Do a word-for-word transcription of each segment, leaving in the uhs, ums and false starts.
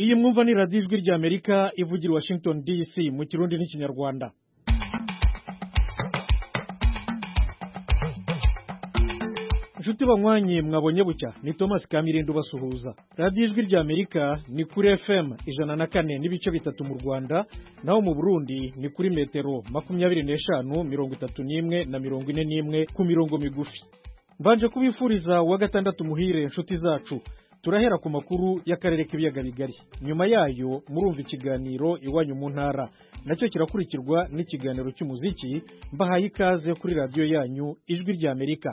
Iyi mwumva ni radiyo ijwi ry'Amerika ivugira i Washington D C mu Kirundi n'Ikinyarwanda. Nshuti banywanyi mwabonye bucya ni Thomas Kamirindo basuhuza. Radiyo ijwi ry'Amerika ni kuri F M ijana na kane n'ibice bitatu mu Rwanda, naho mu Burundi ni kuri metero makumyabiri n'eshanu mirongo itatu n'imwe na mirongo ine n'imwe ku mirongo migufi. Mbanje kubifuriza wa gatandatu muhire nshuti zacu. Turahera ku makuru y'akarere k'ibiyaga bigari. Nyuma yayo murumva ikiganiro iwanyu mu ntara, nacyo kirakurikirwa n'ikiganiro cy'umuziki. Mbahaye ikaze kuri radiyo yanyu ijwi ry'Amerika.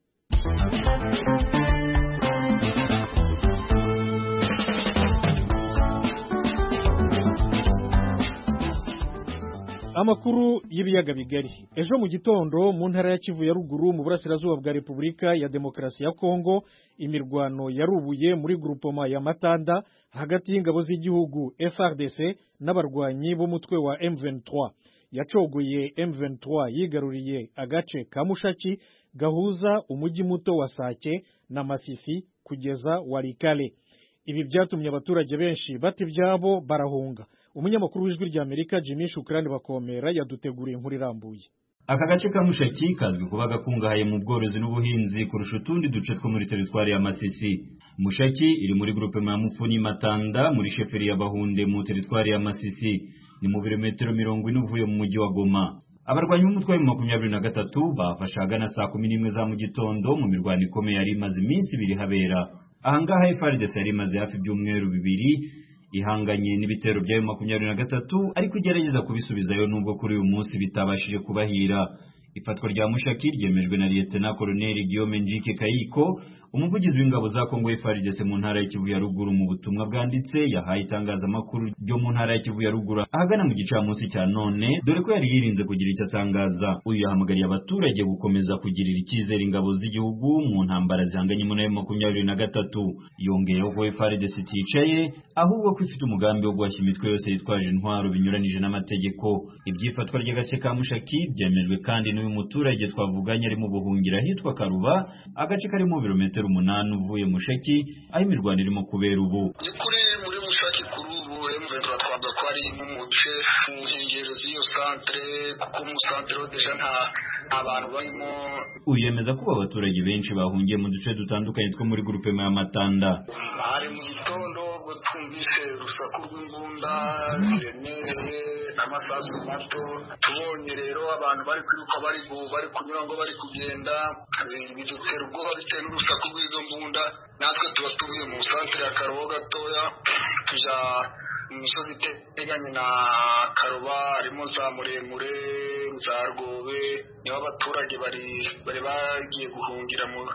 Amakuru y'ibiyaga bigari. Ejo mu gitondo mu ntara ya Kivu ya ruguru mu burasirazuba bwa Repubulika ya Demokarasi ya Kongo, imirwano yarubuye muri groupement ya Matanda hagati y'ingabo z'igihugu F R D C n'abarwanyi b'umutwe wa M vingt-trois. Yacogoye M vingt-trois yigaruriye agace ka Mushaki gahuza umujyi muto wa Sake na Masisi kugeza Walikale. Ibi byatumye abaturage benshi bati byabo barahunga. Umunyamakuru w'ijwi ry'Amerika Jimmy Shukrani bakomera yaduteguriye inkuru irambuye. Aka gace ka Mushaki kazwi kuba gakungahaye mu bworozi n'ubuhinzi kurusha utundi duce two muri teritwari ya Masisi. Mushaki iri muri groupement ya Mufuni Matanda muri sheferi ya Bahunde mu teritwari ya Masisi, ni mu birometero mirongo ine uvuye mu mujyi wa Goma. Abarwanyi b'umutwe wa makumyabiri na gatatu bafashaga na saa kumi n'imwe za mu gitondo mu mirwano ikomeye yari imaze iminsi ibiri habera. Ahangaha F R D C yari imaze hafi by'umweru bibiri ihanganye n'ibitero bya makumyabiri na gatatu, ariko igerageza kubisubizayo nubwo kuri uyu munsi bitabashije kubahira. Ifatwa rya Mushaki ryemejwe na Lieutenant Colonel Guillaume Njike Kayiko, umuvugizi w'ingabo za Kongo F R D C mu ntara ya Kivu ya ruguru. Mu butumwa bwanditse yahaye itangazamakuru ryo mu ntara ya Kivu ya ruguru ahagana mu gicamunsi cya none, dore ko yari yirinze kugira icyo atangaza. Uyu yahamagariye abaturage gukomeza kugirira icyizere ingabo z'igihugu mu ntambara zihanganye mu ntara ya makumyabiri na gatatu. Yongeyeho ko F R D C iticaye ahubwo ko ifite umugambi wo guhashya imitwe yose yitwaje intwaro binyuranije n'amategeko. Ibyifatwa ry'agace ka Mushaki byemejwe kandi n'uyu muturage twavuganye ari mu buhungira hitwa Karuba, agace kari mu birometero umunani uvuye Mushaki, aho imirwano irimo kubera ubu. Kuri muri Mushaki kuri ubu M vingt-trois twavuga ko ari nk'umuce mu nkengero z'iyo centre, kuko mu centre deja nta abantu barimo. Uyemeza ko abaturage benshi bahungiye mu duce dutandukanye two muri groupement ya Matanda. Hari mu gitondo ubwo twumvise urusaku rw'imbunda ziremereye n'amasasu mato, tubonye rero abantu bari kwiruka bari bari kunyura ngo bari kugenda, bidutera ubwoba bitewe n'urusaku rw'izo mbunda. Natwe tuba tuvuye mu centre ya Karuba gatoya tuja mu misozi iteganye na Karuba, harimo za Muremure, za Rwobe, niho abaturage bari bari bagiye guhungira mu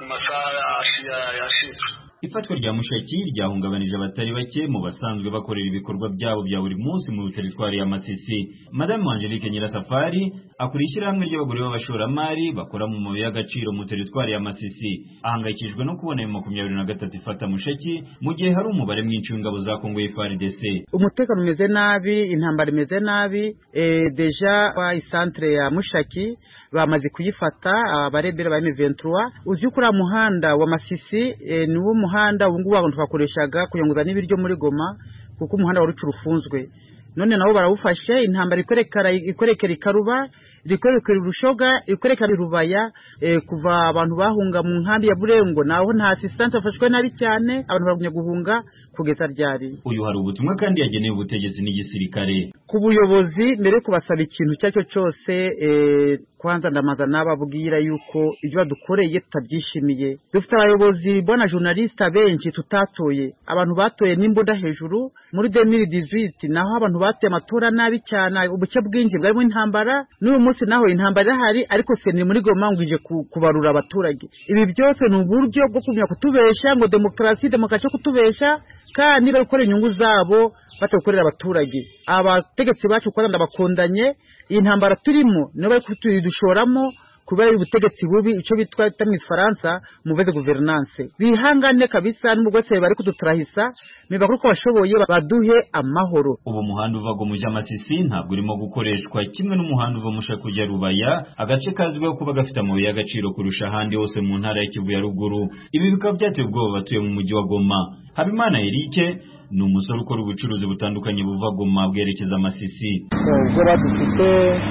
masaha yashize. Ifatwa rya Mushaki ryahungabanije abatari bake mu basanzwe bakorera ibikorwa byabo bya buri munsi mu teritwari ya Masisi. Madame Angelique Nyirasafari akuriye ishyirahamwe ry'abagore b'abashoramari bakora mu mabuye y'agaciro mu teritwari ya Masisi, ahangayikishijwe no kubona makumyabiri na gatatu ifata Mushaki mu gihe hari umubare mwinshi w'ingabo za Kongo F R D C. Umutekano umeze nabi, intambara imeze nabi. eh deja wa isantre ya Mushaki bamaze kuyifata abarebera ba M vingt-trois. Uzi kuri muhanda wa Masisi e, ni wo muhanda ubungubu abantu twakoreshaga kuyongoza n'ibiryo muri Goma, kuko umuhanda wari ucurufunzwe. None nabo barawufashe, intambara ikorekera ikorekera Karuba, ikorekera Rushoga, ikorekera Rubaya. E, kuva abantu bahunga mu nkambi ya Burengo naho nta assistance afashwe nabi cyane, abantu bagumye guhunga kugeza ryari. Uyu hari ubutumwa kandi yageneye ubutegetsi n'igisirikare ku buyobozi mbere kubasaba ikintu cyacyo cyose. e, kwanza ndamaza nababwira yuko ibyo badukoreye tutabyishimiye. Dufite abayobozi bona journaliste benshi tutatoye, abantu batoye n'imbunda hejuru muri deux mille dix-huit, naho abantu batoye amatora nabi cyane, ubuce bwinshi bwarimo intambara. N'uyu munsi naho intambara hari, ariko se ni muri Goma ngije kubarura abaturage. Ibi byose ni uburyo bwo kumenya kutubesha ngo demokrasi demokrasi kutubesha, kandi bakora inyungu zabo batakorera abaturage. Abategetsi bacu kwanda ndabakondanye, iyi ntambara turimo niyo bari kutudushoramo kubera ubutegetsi bubi ico bitwa mu Faransa mauvaise gouvernance bihangane kabisa n'umugotse bari kuduturahisa niba kuko bashoboye baduhe amahoro. Ubu muhanda uva go muja Masisi ntabwo urimo gukoreshwa kimwe n'umuhanda uva musha kujya Rubaya, agace kazwiho kuba gafite amabuye y'agaciro kurusha ahandi hose mu ntara ya Kivu ya ruguru. Ibi bikaba byateye ubwoba batuye mu mujyi wa Goma. Habimana Eric ni umusore ukora ubucuruzi butandukanye buva Goma bwerekeza Masisi. Ubwo badufite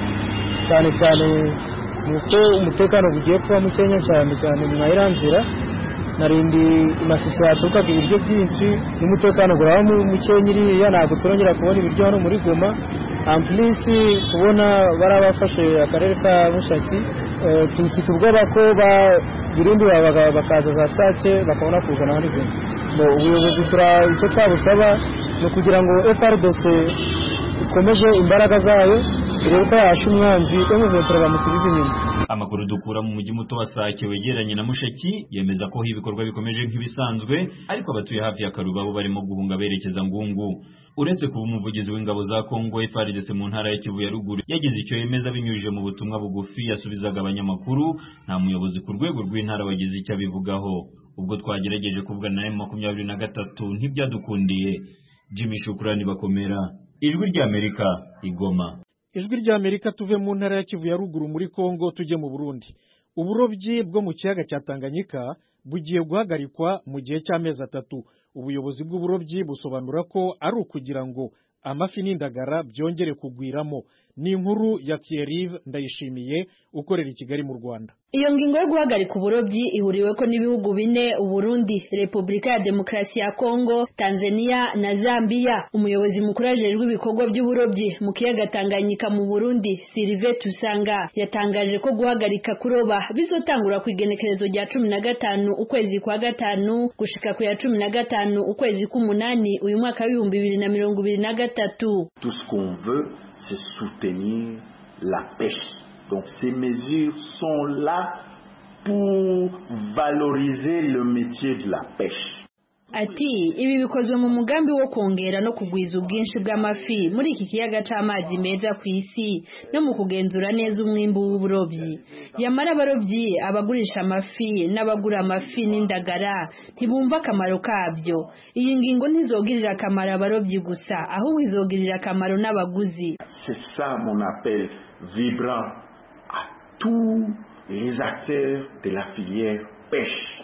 cyane cyane nuko umutekano bugiye kuba mukenya cyane cyane mu iranzira narindi Masisi yatuka ibiryo byinshi n'umutekano guraba mu mukenyiri ya ntabwo turongera kubona ibiryo hano muri Goma. Amplisi kubona barabafashe akarere ka Mushaki tufite ubwoba ko ba Burundi bakaza za sake bakabona kuzana hano Goma. Bo ubuyobozi tura icyo twabusaba no kugira ngo F R D C ikomeje imbaraga zayo ireko yasha umwanzi umuvutura bamusubiza inyuma. Amakuru dukura mu mujyi muto wa Sake wegeranye na Mushaki yemeza ko ibikorwa bikomeje nk'ibisanzwe, ariko abatuye hafi ya Karuba bo barimo guhunga berekeza Ngungu. Uretse kuba umuvugizi w'ingabo za Kongo F R D C mu ntara ya Kivu ya ruguru yagize icyo yemeza binyujije mu butumwa bugufi yasubizaga abanyamakuru, nta muyobozi ku rwego rw'intara wagize icyo abivugaho. Ubwo twagerageje kuvugana na makumyabiri na gatatu ntibyadukundiye. Jimmy Shukrani Bakomera, Ijwi rya Amerika, Igoma. Ijwi rya Amerika tuve mu ntara ya Kivu ya ruguru muri Kongo tujye mu Burundi. Uburobyi bwo mu kiyaga cya Tanganyika bugiye guhagarikwa mu gihe cy'amezi atatu. Ubuyobozi bw'uburobyi busobanura ko ari ukugira ngo amafi n'indagara byongere kugwiramo. Ni inkuru ya Thierry Ndayishimiye ukorera i Kigali mu Rwanda. Iyo ngingo yo guhagarika uburobyi ihuriwe ko n'ibihugu bine: Uburundi, Repubulika ya Demokarasi ya Kongo, Tanzania na Zambia. Umuyobozi mukuru ajejwe ibikorwa by'uburobyi mu kiyaga Tanganyika mu Burundi, Sylvain Tusanga, yatangaje ko guhagarika kuroba bizotangura ku igenekerezo rya cumi na gatanu ukwezi kwa gatanu gushika ku ya cumi na gatanu ukwezi k'umunani uyu mwaka w'ibihumbi bibiri na mirongo ibiri na gatatu. Tout ce qu'on veut, c'est soutenir la pêche. Donc ces mesures sont là pour valoriser le métier de la pêche. Ati ibi bikozwe mu mugambi wo kongera no kugwiza ubwinshi bw'amafi muri iki kiyaga c'amazi meza ku isi no mu kugenzura neza umwimbu w'uburobyi. Yamara abarobyi, abagurisha amafi n'abagura amafi n'indagara ntibumva akamaro kabyo. Iyi ngingo ntizogirira akamaro abarobyi gusa, ahubwo izogirira akamaro n'abaguzi. C'est ça mon appel vibrant à tous les acteurs de la filière pêche.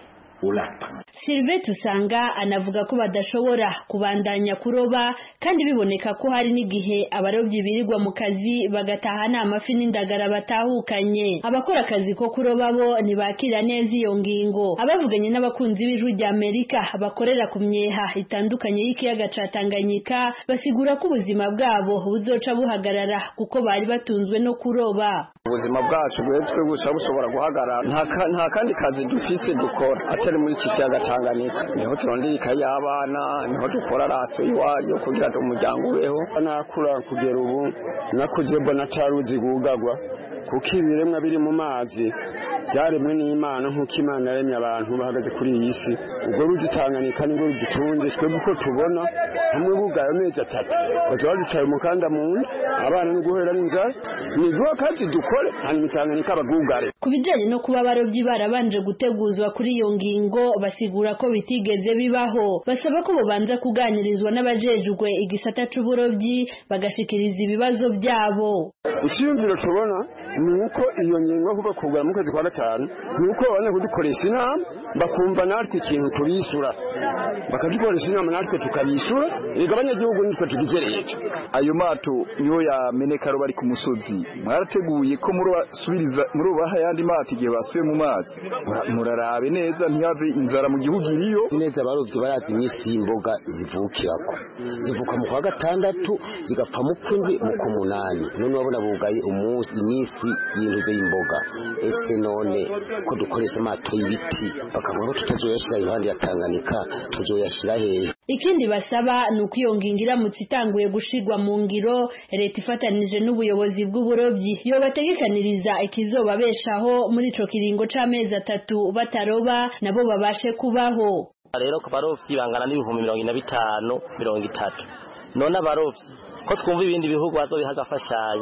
Sylvain Tusanga anavuga ko badashobora kubandanya kuroba kandi biboneka ko hari n'igihe abarobyi birirwa mu kazi bagataha nta mafi n'indagara batahukanye. Abakora akazi ko kuroba bo ntibakira neza iyo ngingo. Abavuganye n'abakunzi b'Ijwi rya Amerika bakorera ku myeha itandukanye y'ikiyaga ca Tanganyika basigura ko ubuzima bwabo buzoca buhagarara kuko bari batunzwe no kuroba. Ubuzima bwacu bwetwe gusa bushobora guhagarara, nta kandi kazi dufise dukora atari muri iki kiyaga Tanganyika. Niho turondera ikayi y'abana, niho dukora raso iwayo kugira ngo umuryango ubeho. Nakura kugera ubu nakuze mbona taruzi gugagwa kuko ibiremwa biri mu mazi byaremwe n'Imana nk'uko Imana yaremye abantu bahagaze kuri iyi si. Ubwo ruzi Tanganyika nibwo rudutunze, twebwe uko tubona hamwe bugaye amezi atatu baza baducaye umukanda mu nda, abana no guhera n'inzara, nibwo kazi dukore hanyuma Tanganyika bagugare. Ku bijyanye no kuba abarobyi barabanje guteguzwa kuri iyo ngingo basigura ko bitigeze bibaho. Basaba ko bobanza kuganirizwa n'abajejwe igisata c'uburobyi bagashikiriza ibibazo byabo. Icyumviro tubona ni uko iyo ngingo kuva kugura mu kwezi kwa gatanu ni uko babona kudukoresha inama bakumva natwe ikintu tubisura, bakadukoresha inama natwe tukabisura, ega abanyagihugu nitwe tugizereje. Ayo mato niyo yameneka ro bari ku musozi, mwarateguye ko murubasubiriza murubaha yandi mato igihe basuye mu mazi, murarabe neza ntihave inzara mu gihugu iriyo. Neza barovye barazi imisi y'imboga zivukirako, zivuka mu kwa gatandatu zigapfa mu kwindwi mu kumunani, none wabona bugaye umunsi imisi y'intuze y'imboga. Ese none ko dukoresha amato y'ibiti bakavuga ko tutazoyashira iruhande ya Tanganyika tuzoyashira hehe? Ikindi basaba ni uko iyo ngingo iramutse itanguye gushirwa mu ngiro, leta ifatanije n'ubuyobozi bw'uburobyi yo bategekaniriza ikizobabeshaho muri ico kiringo c'amezi atatu bataroba nabo babashe kubaho. Rero ko barovyi bangana n'ibihumbi mirongo ine na bitanu mirongo itatu. None abarovyi ko twumva ibindi bihugu bazobiha agafashanyo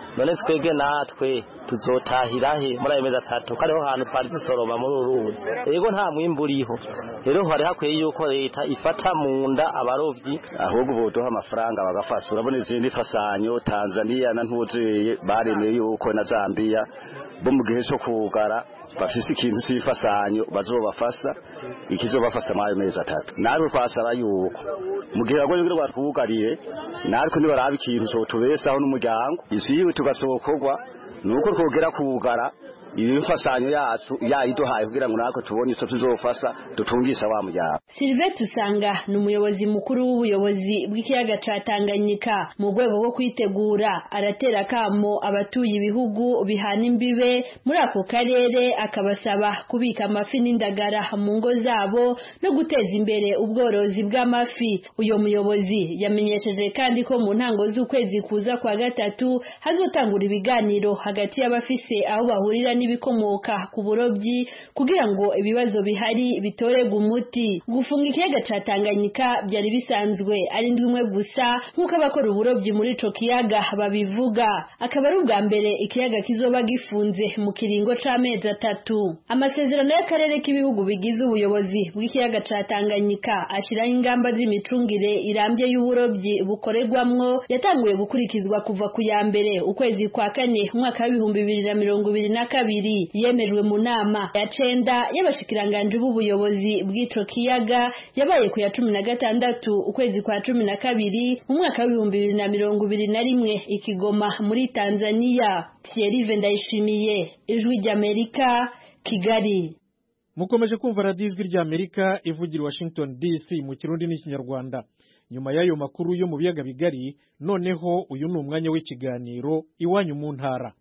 none twege natwe tuzotahira he muri ayo mezi atatu kariho hantu twari dusoroma muri uruzi yego nta mwimbu uriho rero hari hakwiye yuko leta ifata mu nda abarovyi ahubwo boduha amafaranga bagafasha urabona izindi fasanyo Tanzania na ntuzeye baremeye yuko na Zambia bo mu gihe cyo kugara bafise ikintu cy'ifasanyo bazobafasha ikizobafasha mu mezi atatu nawe twasaba yuko mu gihe agoye ngo batwugarire nariko nibaraba ikintu cyo tubesaho n'umuryango isi yiwe tugasokorwa nuko twogera kugara ibifasanyo yacu yayiduhaye kugira ngo nako tubone ico tuzofasha dutungisha wa mujyaba. Sylvain Tusanga ni umuyobozi mukuru w'ubuyobozi bw'ikiyaga ca Tanganyika mu rwego rwo kwitegura aratera kamo abatuye ibihugu bihana imbibe muri ako karere akabasaba kubika amafi n'indagara mu ngo zabo no guteza imbere ubworozi bw'amafi. Uyo muyobozi yamenyesheje kandi ko mu ntango z'ukwezi kuza kwa gatatu hazotangura ibiganiro hagati y'abafise aho bahurira n'ibikomoka ku burobyi kugira ngo ibibazo bihari bitorerwe umuti. Gufunga ikiyaga ca Tanganyika byari bisanzwe ari ndwimwe gusa nk'uko abakora uburobyi muri ico kiyaga babivuga, akaba ari ubwa mbere ikiyaga kizoba gifunze mu kiringo c'amezi atatu. Amasezerano y'akarere k'ibihugu bigize ubuyobozi bw'ikiyaga ca Tanganyika ashiraho ingamba z'imicungire irambye y'uburobyi bukorerwamwo yatanguye gukurikizwa kuva ku ya mbere ukwezi kwa kane umwaka w'ibihumbi bibiri na mirongo ibiri na kabiri yemejwe mu nama ya cenda y'abashikiranganje b'ubuyobozi bw'ico kiyaga yabaye ku ya cumi na gatandatu ukwezi kwa cumi na kabiri mu mwaka w'ibihumbi bibiri na mirongo ibiri na rimwe ikigoma muri Tanzania. Thierry Ndayishimiye, Ijwi ry'Amerika, Kigali. Mukomeje kumva radio Ijwi ry'Amerika ivugira Washington D C mu Kirundi n'Ikinyarwanda. Nyuma y'ayo makuru yo mu biyaga bigari, noneho uyu ni umwanya w'ikiganiro Iwanyu mu ntara.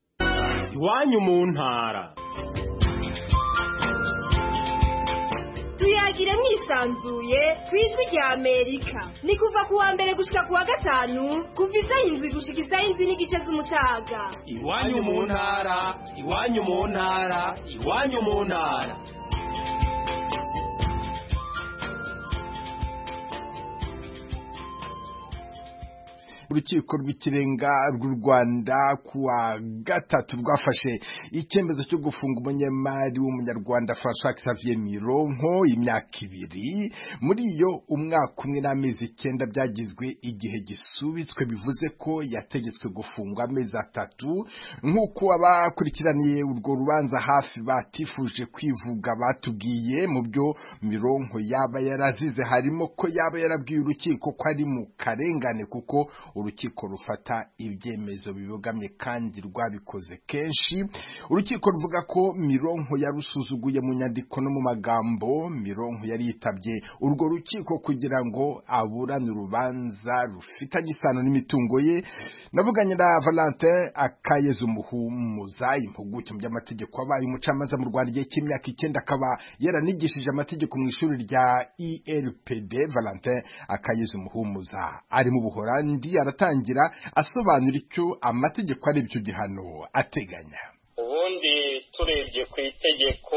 Iwanyu mu ntara. Tuyagire mwisanzuye kwijwi rya Amerika. Ni kuva kuwa mbere gushika kuwa gatanu kuva isaha indwi gushika isaha indwi n'igice z'umutaga. Iwanyu mu ntara, iwanyu mu ntara, iwanyu mu ntara. Urukiko rw'ikirenga rw'u Rwanda kuwa gatatu rwafashe icyemezo cyo gufunga umunyemari w'umunyarwanda François Xavier Mironko imyaka ibiri, muri iyo umwaka umwe n'amezi icyenda byagizwe igihe gisubitswe, bivuze ko yategetswe gufungwa amezi atatu. Nk'uko abakurikiraniye urwo rubanza hafi batifuje kwivuga batubwiye, mu byo Mironko yaba yarazize harimo ko yaba yarabwiye urukiko ko ari mu karengane kuko urukiko rufata ibyemezo bibogamye kandi rwabikoze kenshi. Urukiko ruvuga ko Mironko yarusuzuguye mu nyandiko no mu magambo. Mironko yari yitabye urwo rukiko kugira ngo aburane urubanza rufitanye isano n'imitungo ye. Navuganye na Valentin Akayezu Muhumuza, impuguke mu by'amategeko, wabaye umucamanza mu Rwanda igihe cy'imyaka icyenda, akaba yaranigishije amategeko mu ishuri rya I L P D. Valentin Akayezu Muhumuza ari mu Buholandi, aratangira asobanura icyo amategeko ari byo gihano ateganya. Ubundi turebye ku itegeko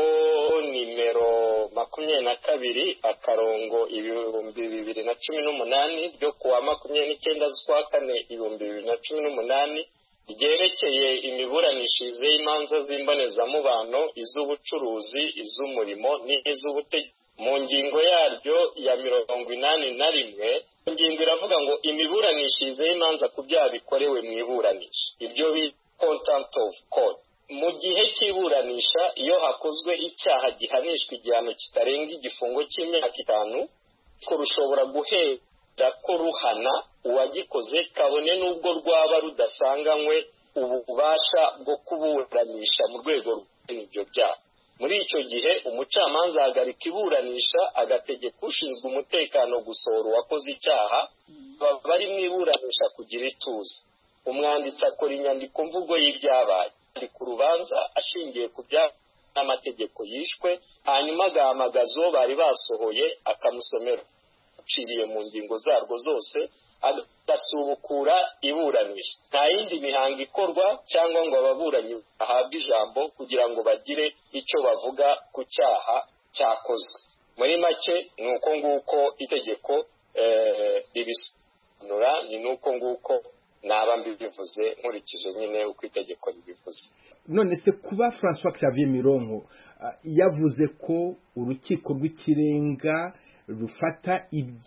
nimero makumyabiri na kabiri akarongo ibihumbi bibiri na cumi n'umunani ryo kuwa makumyabiri n'icyenda z'ukwa kane ibihumbi bibiri na cumi n'umunani ryerekeye imiburanishirize y'imanza z'imbonezamubano, iz'ubucuruzi, iz'umurimo n'iz'ubutegetsi, mu ngingo yaryo ya mirongo inani na rimwe ingingo iravuga ngo imiburanishirize y'imanza ku byaha bikorewe mu iburanisha, ibyo bita contempt of court. Mu gihe cy'iburanisha iyo hakozwe icyaha gihanishwa igihano kitarenga igifungo cy'imyaka itanu, ko rushobora guhera ko ruhana uwagikoze kabone n'ubwo rwaba rudasanganywe ububasha bwo kuburanisha mu rwego rw'ibyo byaha. Muri icyo gihe umucamanza ahagarika iburanisha agategeka ushinzwe umutekano gusohora uwakoze icyaha, bari mu iburanisha kugira ituze. Umwanditsi akora inyandiko mvugo y'ibyabaye ku rubanza ashingiye ku byaha n'amategeko yishwe, hanyuma agahamagaza uwo bari basohoye akamusomera uciriye mu ngingo zarwo zose, agasubukura iburanisha. Nta yindi mihango ikorwa cyangwa ngo ababuranyi bahabwe ijambo kugira ngo bagire icyo bavuga ku cyaha cyakozwe. Muri make ni uko nguko itegeko ribisobanura, ni nuko nguko naba mbivuze nkurikije nyine uko itegeko ribivuze. None se kuba François Xavier Mironko uh, yavuze ko urukiko rw'ikirenga rufata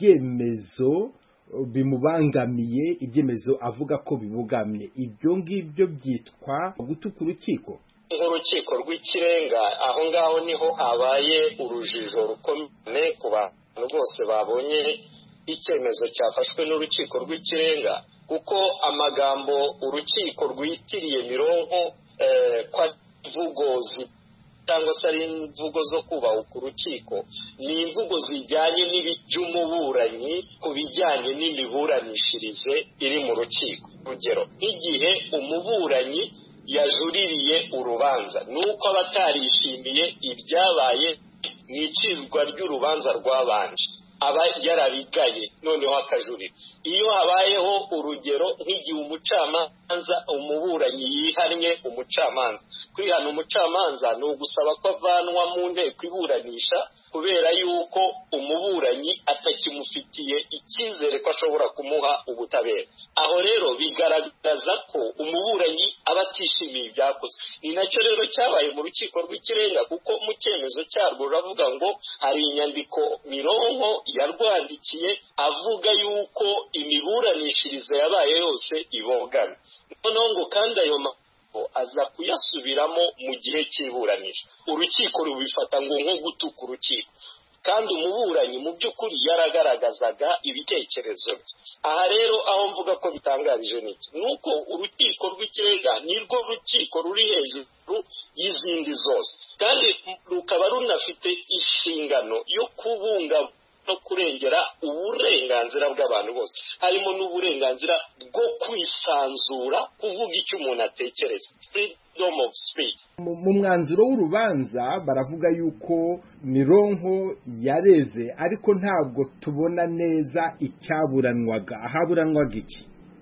ibyemezo bimubangamiye, ibyemezo avuga ko bibugamye, ibyo ngibyo byitwa gutuka urukiko? Urukiko rw'ikirenga aho ngaho niho habaye urujijo rukomeye ku bantu bose babonye icyemezo cyafashwe n'urukiko rw'ikirenga, kuko amagambo urukiko rwitiriye Mironko eh, kwa imvugo cyangwa se ari imvugo zo kubahuka urukiko, ni imvugo zijyanye n'iby'umuburanyi ku bijyanye n'imiburanishirize iri mu rukiko. Urugero, nk'igihe umuburanyi yajuririye urubanza nuko abatarishimiye ibyabaye mu icirwa ry'urubanza rwabanje, aba yarabigaye noneho akajurira. Iyo habayeho urugero nk'igihe umucamanza umuburanyi yihannye umucamanza, kwihana umucamanza ni ugusaba ko avanwa mu nteko iburanisha kubera yuko umuburanyi atakimufitiye icyizere ko ashobora kumuha ubutabera. Aho rero bigaragaza ko umuburanyi aba atishimiye ibyakozwe. Ni nacyo rero cyabaye mu rukiko rw'ikirenga, kuko mu cyemezo cyarwo ruravuga ngo hari inyandiko Mironko yarwandikiye avuga yuko imiburanishirize yabaye yose ibogana. Noneho ngo kandi ayo magambo aza kuyasubiramo mu gihe cy'iburanisha. Urukiko rubifata ngo nko gutuka urukiko, kandi umuburanyi mu by'ukuri yaragaragazaga ibitekerezo bye. Aha rero aho mvuga ko bitangarije niki, nuko urukiko rw'ikirenga nirwo rukiko ruri hejuru y'izindi zose, kandi rukaba runafite inshingano yo kubunga no kurengera uburenganzira bw'abantu bose, harimo n'uburenganzira bwo kwisanzura kuvuga icyo umuntu atekereza, freedom of speech. Mu mwanzuro w'urubanza baravuga yuko Mironko yareze, ariko ntabwo tubona neza icyaburanwaga. Ahaburanwaga iki?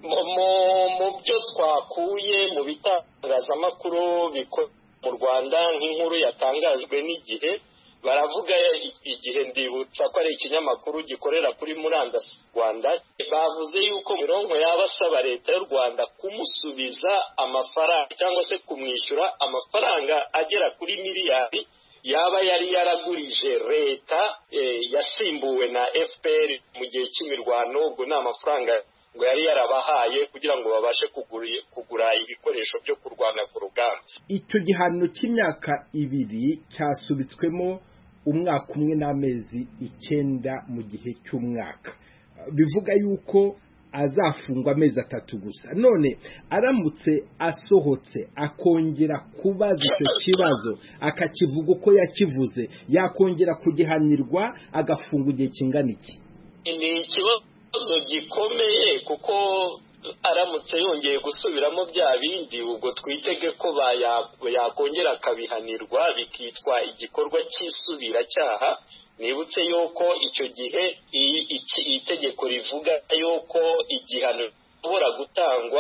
Mu byo twakuye mu bitangazamakuru bikorera mu Rwanda, nk'inkuru yatangajwe n'Igihe, baravuga Igihe, ndibutsa ko ari ikinyamakuru gikorera kuri murandasi Rwanda, bavuze yuko Mironko yaba asaba leta y'u Rwanda kumusubiza amafaranga cyangwa se kumwishyura amafaranga agera kuri miliyari yaba yari yaragurije leta e, yasimbuwe na F P R mu gihe cy'imirwano. Ubwo ni amafaranga ngo yari yarabahaye kugira ngo babashe kugura ibikoresho byo kurwana ku rugamba. Icyo gihano cy'imyaka ibiri cyasubitswemo umwaka umwe n'amezi icyenda mu gihe cy'umwaka, bivuga yuko azafungwa amezi atatu gusa. None aramutse asohotse akongera kubaza icyo kibazo akakivuga uko yakivuze, yakongera kugihanirwa agafungwa igihe kingana iki? Ni ikibazo gikomeye, kuko aramutse yongeye gusubiramo bya bindi, ubwo twitege ko yakongera akabihanirwa bikitwa igikorwa cy'isubiracyaha. Nibutse yuko icyo gihe iyi tegeko rivuga yuko igihano gishobora gutangwa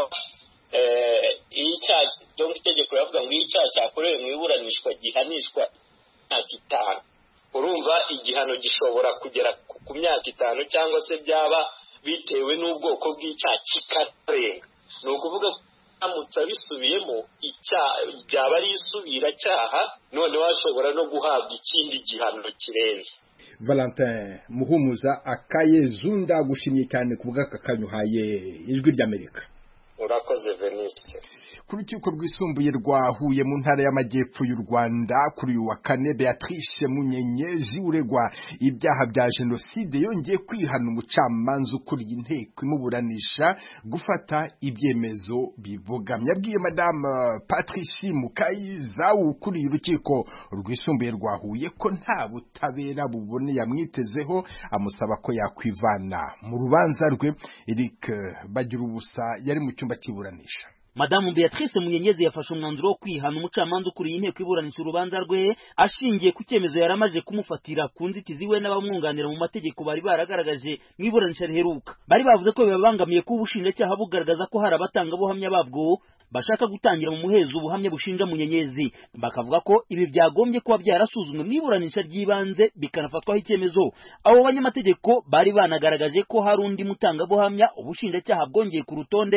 iyo itegeko yavuga ngo iyo icyaha cyakorewe mu iburanishwa gihanishwa imyaka itanu. Urumva igihano gishobora kugera ku myaka itanu, cyangwa se byaba bitewe n'ubwoko bw'icyaha kikarenga. Ni ukuvuga ko aramutse abisubiyemo byaba ari isubiracyaha, noneho ashobora no guhabwa ikindi gihano kirenze. Valentin Muhumuza Akayezunda, gushimye cyane ku bw'aka kanyuhaye Ijwi ry'Amerika. Urakoze Veniste. Ku rukiko rwisumbuye rwa Huye mu ntara y'Amajyepfo y'u Rwanda kuri uyu wa kane, Beatrice Munyenyezi uregwa ibyaha bya jenoside yongeye kwihana umucamanza ukuriye inteko imuburanisha gufata ibyemezo bibogamye. Yabwiye Madame Patricie Mukayiza ukuriye urukiko rwisumbuye rwa Huye ko nta butabera bubone yamwitezeho, amusaba ko yakwivana mu rubanza rwe. Eric Bagirubusa yari mu cyumba cy'iburanisha. Madamu Beatrice Munyenyezi yafashe umwanzuro wo kwihana umucamanza ukuriye inteko iburanisha urubanza rwe ashingiye ku cyemezo yaramaje kumufatira ku nzitizi we n'abamwunganira mu mategeko bari baragaragaje mu iburanisha riheruka. Bari bavuze ko bibabangamiye ko ubushinjacyaha bugaragaza ko hari abatangabuhamya babwo bashaka gutangira mu muhezo ubuhamya bushinja Munyenyezi. Bakavuga ko ibi byagombye kuba byarasuzumwe mu iburanisha ry'ibanze bikanafatwaho icyemezo. Abo banyamategeko bari banagaragaje ko hari undi mutangabuhamya ubushinjacyaha bwongeye ku rutonde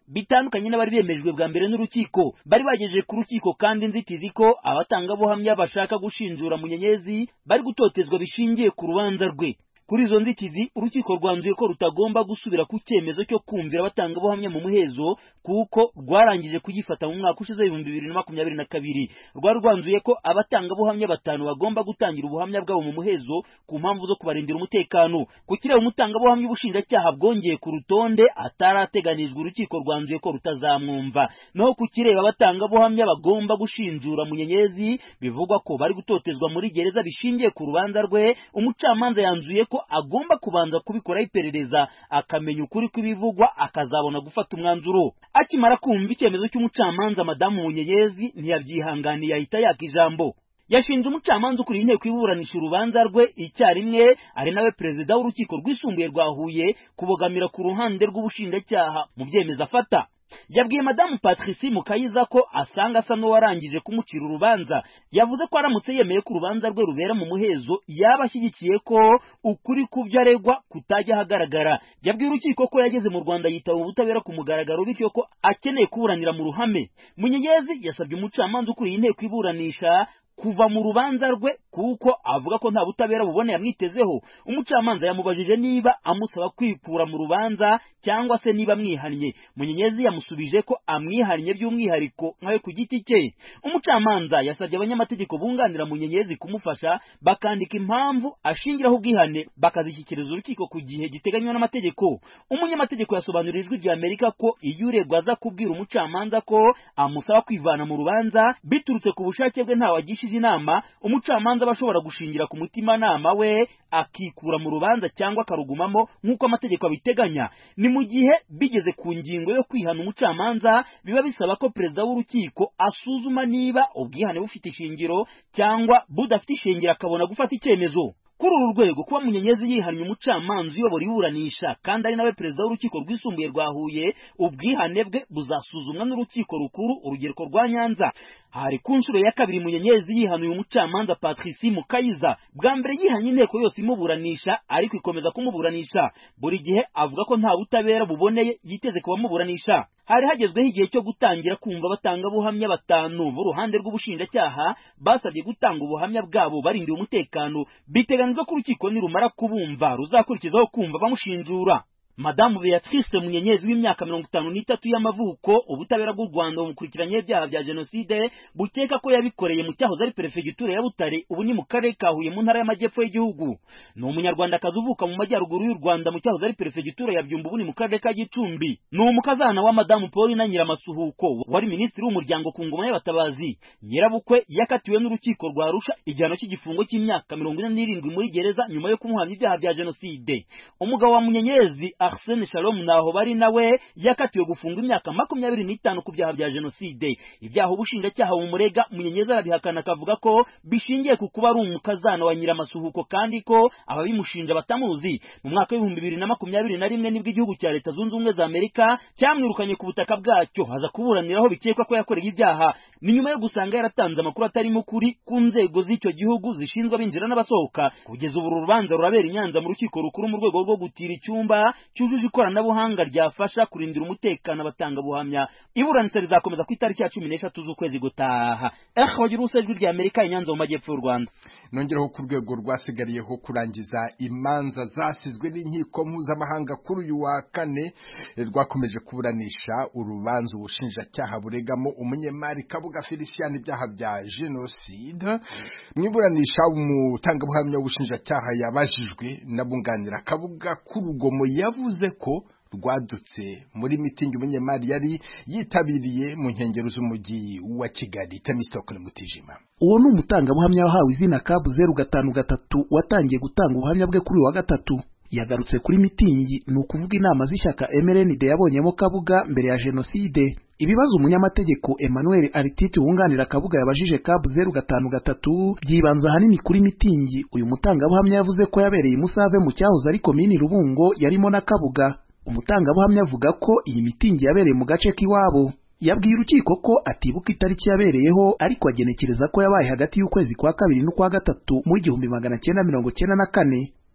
bitandukanye n'abari bemejwe bwa mbere n'urukiko. Bari bagejeje ku rukiko kandi inzitizi ko abatangabuhamya bashaka gushinjura Munyenyezi bari gutotezwa bishingiye ku rubanza rwe. Kuri izo nzitizi urukiko rwanzuye ko rutagomba gusubira ku cyemezo cyo kumvira abatangabuhamya mu muhezo kuko rwarangije kugifata mu mwaka ushize ibihumbi bibiri na makumyabiri na kabiri. Rwari rwanzuye ko abatangabuhamya batanu bagomba gutangira ubuhamya bwabo mu muhezo ku mpamvu zo kubarindira umutekano. Ku kireba umutangabuhamya ubushinjacyaha bwongeye ku rutonde atarateganijwe, urukiko rwanzuye ko rutazamwumva. Naho ku kireba abatangabuhamya bagomba gushinjura Munyenyezi bivugwa ko bari gutotezwa muri gereza bishingiye ku rubanza rwe, umucamanza yanzuye ko agomba kubanza kubikoraho iperereza akamenya ukuri kw'ibivugwa akazabona gufata umwanzuro. Akimara kumva icyemezo cy'umucamanza, madamu Munyenyezi ntiyabyihanganiye ahita yaka ijambo. Yashinje umucamanza ukuriye inteko iburanisha urubanza rwe icyarimwe ari nawe perezida w'urukiko rwisumbuye rwa Huye kubogamira ku ruhande rw'ubushinjacyaha mu byemezo afata. Yabwiye madamu Patricie Mukayiza ko asanga asa n'uwarangije kumucira urubanza. Yavuze ko aramutse yemeye ko urubanza rwe rubera mu muhezo yaba ashyigikiye ko ukuri kubyo aregwa kutajya hagaragara. Yabwiye urukiko ko yageze mu Rwanda yitaba ubutabera ku mugaragaro, bityo ko akeneye kuburanira mu ruhame. Munyenyezi yasabye umucamanza ukuriye inteko iburanisha kuva mu rubanza rwe kuko avuga ko nta butabera buboneye amwitezeho. Umucamanza yamubajije niba amusaba kwikura mu rubanza cyangwa se niba amwihannye. Munyenyezi yamusubije ko amwihannye by'umwihariko nkawe ku giti cye. Umucamanza yasabye abanyamategeko bunganira Munyenyezi kumufasha bakandika impamvu ashingiraho ubwihane bakazishyikiriza urukiko ku gihe giteganywa n'amategeko. Umunyamategeko yasobanurira Ijwi rya Amerika ko iyo uregwa aza kubwira umucamanza ko amusaba kwivana mu rubanza biturutse ku bushake bwe nta wagisha inama, umucamanza bashobora gushingira ku mutima nama we akikura mu rubanza cyangwa akarugumamo nk'uko amategeko abiteganya. Ni mu gihe bigeze ku ngingo yo kwihana umucamanza biba bisaba ko perezida w'urukiko asuzuma niba ubwihane bufite ishingiro cyangwa budafite ishingiro akabona gufata icyemezo. Kuri uru rwego kuba Munyenyezi yihannye umucamanza uyobora iburanisha kandi ari nawe perezida w'urukiko rwisumbuye rwa Huye, ubwihane bwe buzasuzumwa n'urukiko rukuru urugereko rwa Nyanza. Hari ku nshuro ya kabiri Munyenyezi yihanuye umucamanza Patricie Mukayiza. Bwa mbere yihanye inteko yose imuburanisha ariko ikomeza kumuburanisha. Buri gihe avuga ko nta butabera buboneye yiteze kubamuburanisha. Hari hagezweho igihe cyo gutangira kumva abatangabuhamya batanu b'uruhande rw'ubushinjacyaha basabye gutanga ubuhamya bwabo barindiye umutekano. Biteganijwe ko urukiko nirumara kubumva ruzakurikizaho kumva bamushinjura. Madamu Beatrice Munyenyezi w'imyaka mirongo itanu n'itatu y'amavuko, ubutabera bw'u Rwanda bumukurikiranye ibyaha bya jenoside bukeka ko yabikoreye mu cyahoze ari perefegitura ya Butare, ubu ni mu karere ka Huye mu ntara y'amajyepfo y'igihugu. Ni umunyarwandakazi uvuka mu majyaruguru y'u Rwanda mu cyahoze ari perefegitura ya Byumba, ubu ni mu karere ka Gicumbi. Ni umukazana wa madamu Paulina Nyiramasuhuko wari minisitiri w'umuryango ku ngoma y'abatabazi. Nyirabukwe yakatiwe n'urukiko rwa Arusha igihano cy'igifungo cy'imyaka mirongo ine n'irindwi muri gereza nyuma yo kumuhamya ibyaha bya jenoside. Umugabo wa Munyenyezi Arsene Shalom naho bari nawe yakatiwe gufunga imyaka makumyabiri n'itanu ku byaha bya jenoside. Ibyaha ubushinjacyaha bumurega Munyenyezi arabihakana akavuga ko bishingiye ku kuba ari umukazana wa Nyiramasuhuko kandi ko ababimushinja batamuzi. Mu mwaka w'ibihumbi bibiri na makumyabiri na rimwe nibwo igihugu cya Leta Zunze Ubumwe za Amerika cyamwirukanye ku butaka bwacyo haza kuburaniraho bikekwa ko yakoreye ibyaha. Ni nyuma yo gusanga yaratanze amakuru atarimo kuri ku nzego z'icyo gihugu zishinzwe abinjira n'abasohoka. Kugeza ubu urubanza rurabera i Nyanza mu rukiko rukuru mu rwego rwo gutira icyumba cyujuje ikoranabuhanga ryafasha kurindira umutekano abatanga buhamya. Iburanisha rizakomeza ku itariki ya cumi n'eshatu z'ukwezi gutaha. Eh wagira usejwe rya Amerika i Nyanza mu majyepfo y'u Rwanda. Nongeraho ku rwego rwasigariyeho kurangiza imanza zasizwe n'inkiko mpuzamahanga kuri uyu wa kane rwakomeje kuburanisha urubanza ubushinjacyaha buregamo umunyemari Kabuga Felicien ibyaha bya jenoside. Mwiburanisha umutangabuhamya w'ubushinjacyaha yabajijwe n'abunganira Kabuga ku rugomo yavuze ko rwadutse muri mitingi umunyemari yari yitabiriye mu nkengero z'umujyi wa Kigali. Temistokle Mutijima, uwo ni umutangabuhamya wahawe izina Kabu zeru gatanu gatatu watangiye gutanga ubuhamya bwe kuri wa gatatu. Yagarutse kuri mitingi, ni ukuvuga inama z'ishyaka M R N D yabonyemo Kabuga mbere ya jenoside. Ibibazo umunyamategeko Emmanuel Artite wunganira Kabuga yabajije Kabu zeru gatanu gatatu byibanza hanini kuri mitingi uyu mutangabuhamya yavuze ko yabereye Musave mu cyahoze ari komini Rubungo yarimo na Kabuga. Umutangabuhamya avuga ko iyi mitingi yabereye mu gace k'iwabo. Yabwiye urukiko ko atibuka itariki yabereyeho ariko agenekereza ko yabaye hagati y'ukwezi kwa kabiri n'ukwa gatatu mu igihumbi magana cyenda mirongo cyenda na kane.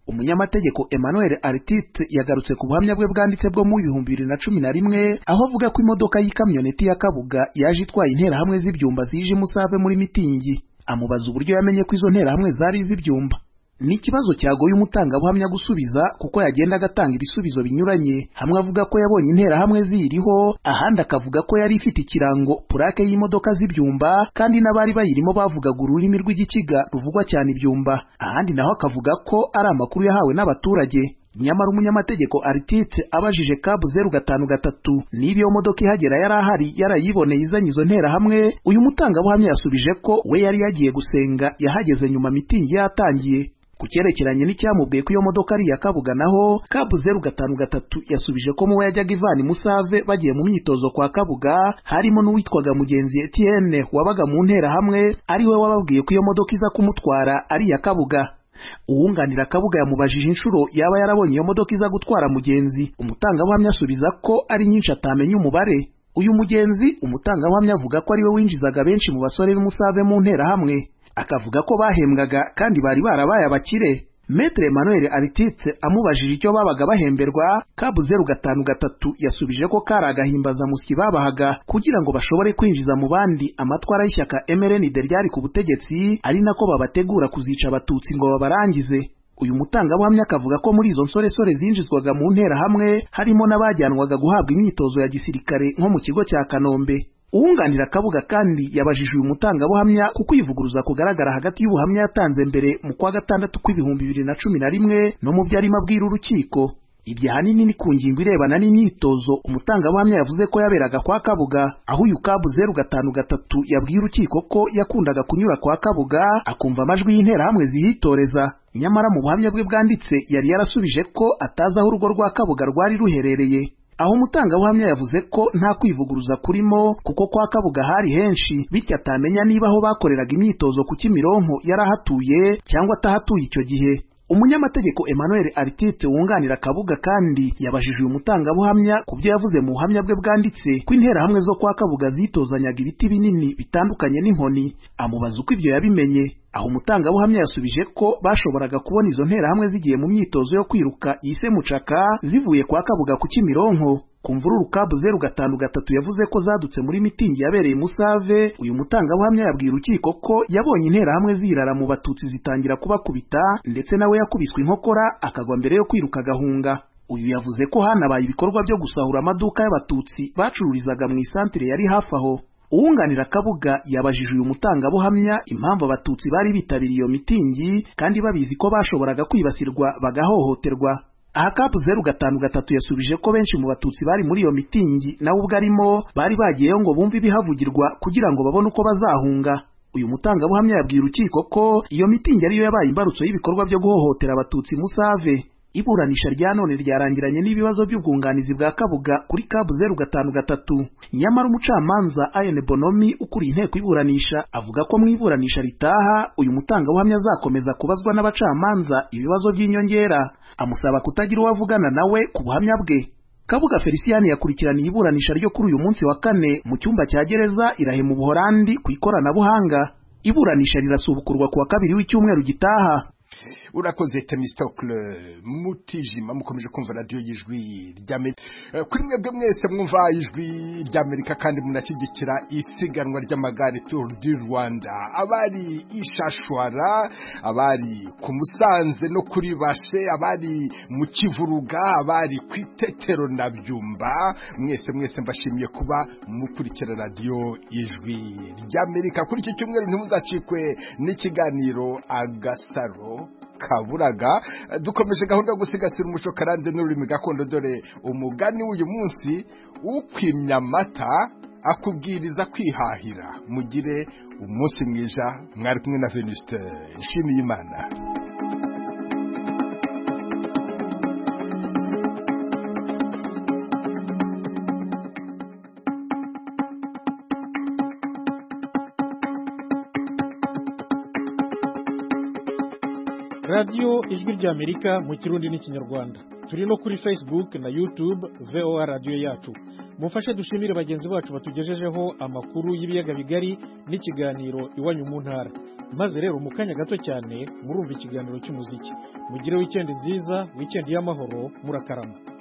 umunyamategeko Emmanuel Artite yagarutse ku buhamya bwe bwanditse bwo mu bihumbi bibiri na cumi na rimwe aho avuga ko imodoka y'ikamyoneti ya Kabuga yaje itwaye interahamwe z'ibyumba zije Musave muri mitingi. Amubaza uburyo yamenye ko izo nterahamwe zari iz'ibyumba. Ni ikibazo cyagoye umutangabuhamya gusubiza kuko yagenda agatanga ibisubizo binyuranye, hamwe avuga ko yabonye interahamwe ziriho, ahandi akavuga ko yari ifite ikirango purake y'imodoka z'ibyumba kandi n'abari bayirimo bavugaga ururimi rw'igikiga ruvugwa cyane ibyumba, ahandi naho akavuga ko ari amakuru yahawe n'abaturage. Nyamara umunyamategeko Artite abajije kabu zeru gatanu gatatu niba iyo modoka ihagera yari ahari yarayiboneye izanye izo nterahamwe, uyu mutangabuhamya yasubije ko we yari yagiye gusenga yahageze nyuma mitingi yatangiye. Ku cyerekeranye n'icyamubwiye ko iyo modoka ari iya Kabuga naho kabu zeru gatanu gatatu yasubije ko mu we yajyaga ivana Musave bagiye mu myitozo kwa Kabuga harimo n'uwitwaga Mugenzi Etienne wabaga mu nterahamwe ari we wababwiye ko iyo modoka iza kumutwara ari iya Kabuga. Uwunganira Kabuga yamubajije inshuro yaba yarabonye iyo modoka iza gutwara Mugenzi, umutangabuhamya asubiza ko ari nyinshi atamenya umubare. Uyu Mugenzi umutangabuhamya avuga ko ari we winjizaga benshi mu basore b'Umusave mu nterahamwe, akavuga ko bahembwaga kandi bari barabaye abakire. Maître Emmanuel Artite amubajije icyo babaga bahemberwa, kabu zeru gatanu gatatu yasubije ko kari agahimbaza musyi babahaga kugira ngo bashobore kwinjiza mu bandi amatwara y'ishyaka M R N D ryari ku butegetsi, ari nako babategura kuzica abatutsi ngo babarangize. Uyu mutangabuhamya akavuga ko muri izo nsoresore zinjizwaga mu nterahamwe harimo n'abajyanwaga guhabwa imyitozo ya gisirikare nko mu kigo cya Kanombe. Uwunganira Kabuga kandi yabajije uyu mutangabuhamya ku kwivuguruza kugaragara hagati y'ubuhamya yatanze mbere mu kwa gatandatu kw'ibihumbi bibiri na cumi na rimwe no mu byarimo abwira urukiko. Ibyo ahanini ni ku ngingo irebana n'imyitozo umutangabuhamya yavuze ko yaberaga kwa Kabuga, aho uyu kabu zeru gatanu gatatu yabwiye urukiko ko yakundaga kunyura kwa Kabuga akumva amajwi y'interahamwe zihitoreza. Nyamara mu buhamya bwe bwanditse yari yarasubije ko atazi aho urugo rwa Kabuga rwari ruherereye. Aho umutangabuhamya yavuze ko nta kwivuguruza kurimo kuko kwa Kabuga hari henshi, bityo atamenya niba aho bakoreraga imyitozo ku Kimironko yarahatuye cyangwa atahatuye icyo gihe. Umunyamategeko Emmanuel Artite wunganira Kabuga kandi yabajije uyu mutangabuhamya ku byo yavuze mu buhamya bwe bwanditse ko interahamwe zo kwa Kabuga zitozanyaga ibiti binini bitandukanye n'inkoni. Amubaza uko ibyo yabimenye, aho umutangabuhamya yasubije ko bashoboraga kubona izo nterahamwe zigiye mu myitozo yo kwiruka yise mucaka zivuye kwa Kabuga ku Kimironko. Ku mvururu kabu zeru gatanu gatatu yavuze ko zadutse muri mitingi yabereye Musave. Uyu mutangabuhamya yabwira urukiko ko yabonye interahamwe zirara mu batutsi zitangira kubakubita, ndetse nawe yakubiswe inkokora akagwa mbere yo kwiruka gahunga. Uyu yavuze ko hanabaye ibikorwa byo gusahura amaduka y'abatutsi bacururizaga mu isantire yari hafi aho. Uwunganira Kabuga yabajije uyu mutangabuhamya impamvu abatutsi bari bitabiriye iyo mitingi kandi babizi ko bashoboraga kwibasirwa bagahohoterwa. Aha kabu zeru gatanu gatatu yasubije ko benshi mu batutsi bari muri iyo mitingi nawe ubwo arimo bari bagiyeyo ngo bumve ibihavugirwa kugira ngo babone uko bazahunga. Uyu mutangabuhamya yabwira urukiko ko iyo mitingi ariyo yabaye imbarutso y'ibikorwa byo guhohotera abatutsi Musave. Iburanisha rya none ryarangiranye n'ibibazo by'ubwunganizi bwa Kabuga kuri kabu zeru gatanu gatatu. Nyamara umucamanza Ayene Bonomi ukuriye inteko iburanisha avuga ko mu iburanisha ritaha uyu mutangabuhamya azakomeza kubazwa n'abacamanza ibibazo by'inyongera, amusaba kutagira uwavugana nawe ku buhamya bwe. Kabuga Felicien yakurikiraniye iburanisha ryo kuri uyu munsi wa kane mu cyumba cya gereza irahe mu Buholandi ku ikoranabuhanga. Iburanisha rirasubukurwa kuwa kabiri w'icyumweru gitaha. Urakoze Temistokle Mutijima, mukomeje kumva radio y'ijwi ry'Amerika. Kuri mwebwe mwese mwumva ijwi ry'Amerika kandi munashyigikira isiganwa ry'amagare Tour du Rwanda, abari ishashwara, abari ku Musanze no kuri Bashe, abari mu Kivuruga, abari kwitetero na Byumba, mwese mwese mbashimiye kuba mukurikira radio y'ijwi ry'Amerika. Kuri iki cyumweru ntimuzacikwe n'ikiganiro Agasaro Kaburaga. Dukomeje gahunda yo gusigasira umuco karande n'ururimi gakondo, dore umugani w'uyu munsi ukwimya amata akubwiriza kwihahira. Mugire umunsi mwiza, mwari kumwe na Venuste Nshimiyimana. Radio Ijwi ry'Amerika mu Kirundi n'ikinyarwanda. Turi no kuri Facebook na YouTube V O A Radio yacu. mufashe dushimire bagenzi bacu batugejejeho amakuru y'ibiyaga bigari n'ikiganiro iwanyu mu ntara. Maze rero mu kanya gato cyane murumva ikiganiro cy'umuziki. Mugire weekend nziza, weekend y'amahoro, murakarama.